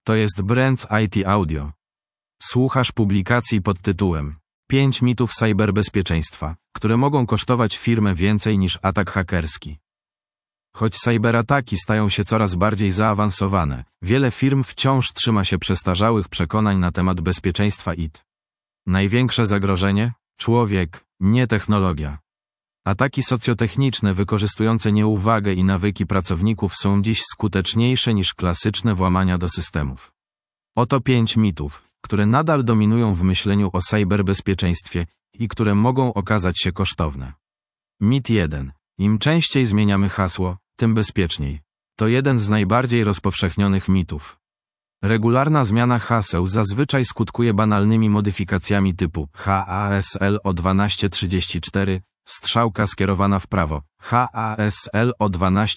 To jest Brands IT Audio. Słuchasz publikacji pod tytułem 5 mitów cyberbezpieczeństwa, które mogą kosztować firmę więcej niż atak hakerski. Choć cyberataki stają się coraz bardziej zaawansowane, wiele firm wciąż trzyma się przestarzałych przekonań na temat bezpieczeństwa IT. Największe zagrożenie? Człowiek, nie technologia. Ataki socjotechniczne wykorzystujące nieuwagę i nawyki pracowników są dziś skuteczniejsze niż klasyczne włamania do systemów. Oto 5 mitów, które nadal dominują w myśleniu o cyberbezpieczeństwie i które mogą okazać się kosztowne. Mit 1. Im częściej zmieniamy hasło, tym bezpieczniej. To jeden z najbardziej rozpowszechnionych mitów. Regularna zmiana haseł zazwyczaj skutkuje banalnymi modyfikacjami typu HASL o 1234, strzałka skierowana w prawo, HASL o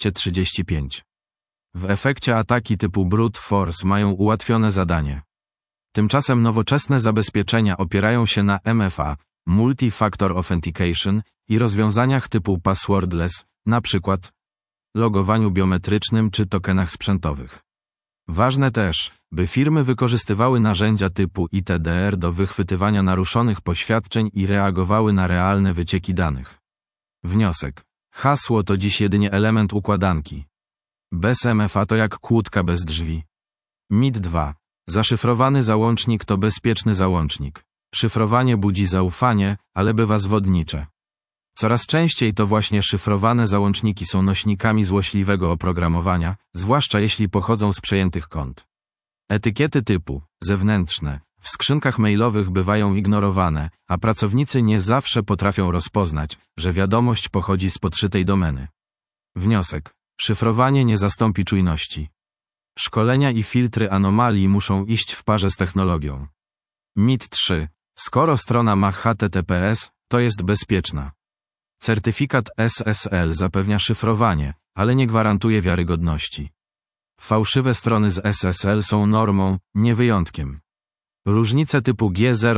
1235. W efekcie ataki typu brute force mają ułatwione zadanie. Tymczasem nowoczesne zabezpieczenia opierają się na MFA, Multi-Factor Authentication, i rozwiązaniach typu passwordless, np. logowaniu biometrycznym czy tokenach sprzętowych. Ważne też, by firmy wykorzystywały narzędzia typu ITDR do wychwytywania naruszonych poświadczeń i reagowały na realne wycieki danych. Wniosek. Hasło to dziś jedynie element układanki. Bez MFA to jak kłódka bez drzwi. Mit 2. Zaszyfrowany załącznik to bezpieczny załącznik. Szyfrowanie budzi zaufanie, ale bywa zwodnicze. Coraz częściej to właśnie szyfrowane załączniki są nośnikami złośliwego oprogramowania, zwłaszcza jeśli pochodzą z przejętych kont. Etykiety typu zewnętrzne w skrzynkach mailowych bywają ignorowane, a pracownicy nie zawsze potrafią rozpoznać, że wiadomość pochodzi z podszytej domeny. Wniosek. Szyfrowanie nie zastąpi czujności. Szkolenia i filtry anomalii muszą iść w parze z technologią. Mit 3. Skoro strona ma HTTPS, to jest bezpieczna. Certyfikat SSL zapewnia szyfrowanie, ale nie gwarantuje wiarygodności. Fałszywe strony z SSL są normą, nie wyjątkiem. Różnice typu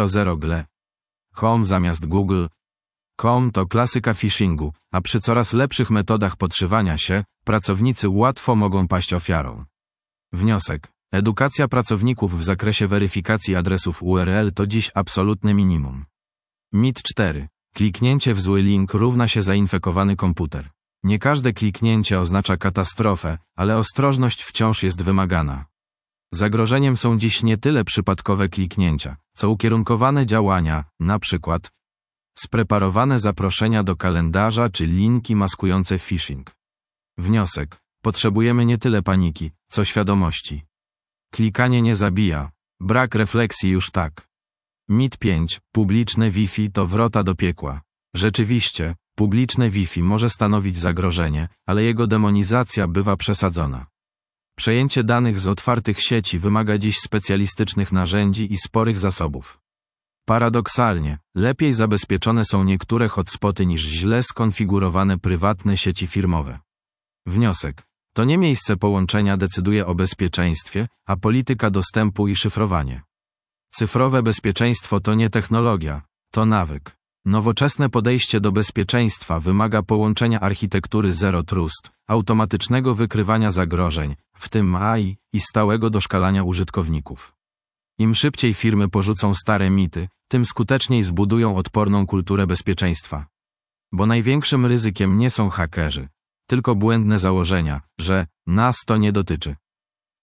G00gle.com zamiast Google.com to klasyka phishingu, a przy coraz lepszych metodach podszywania się, pracownicy łatwo mogą paść ofiarą. Wniosek. Edukacja pracowników w zakresie weryfikacji adresów URL to dziś absolutne minimum. Mit 4. Kliknięcie w zły link równa się zainfekowany komputer. Nie każde kliknięcie oznacza katastrofę, ale ostrożność wciąż jest wymagana. Zagrożeniem są dziś nie tyle przypadkowe kliknięcia, co ukierunkowane działania, np. spreparowane zaproszenia do kalendarza czy linki maskujące phishing. Wniosek. Potrzebujemy nie tyle paniki, co świadomości. Klikanie nie zabija, brak refleksji już tak. Mit 5. Publiczne Wi-Fi to wrota do piekła. Rzeczywiście, publiczne Wi-Fi może stanowić zagrożenie, ale jego demonizacja bywa przesadzona. Przejęcie danych z otwartych sieci wymaga dziś specjalistycznych narzędzi i sporych zasobów. Paradoksalnie, lepiej zabezpieczone są niektóre hotspoty niż źle skonfigurowane prywatne sieci firmowe. Wniosek. To nie miejsce połączenia decyduje o bezpieczeństwie, a polityka dostępu i szyfrowanie. Cyfrowe bezpieczeństwo to nie technologia, to nawyk. Nowoczesne podejście do bezpieczeństwa wymaga połączenia architektury Zero Trust, automatycznego wykrywania zagrożeń, w tym AI, i stałego doszkalania użytkowników. Im szybciej firmy porzucą stare mity, tym skuteczniej zbudują odporną kulturę bezpieczeństwa. Bo największym ryzykiem nie są hakerzy, tylko błędne założenia, że nas to nie dotyczy.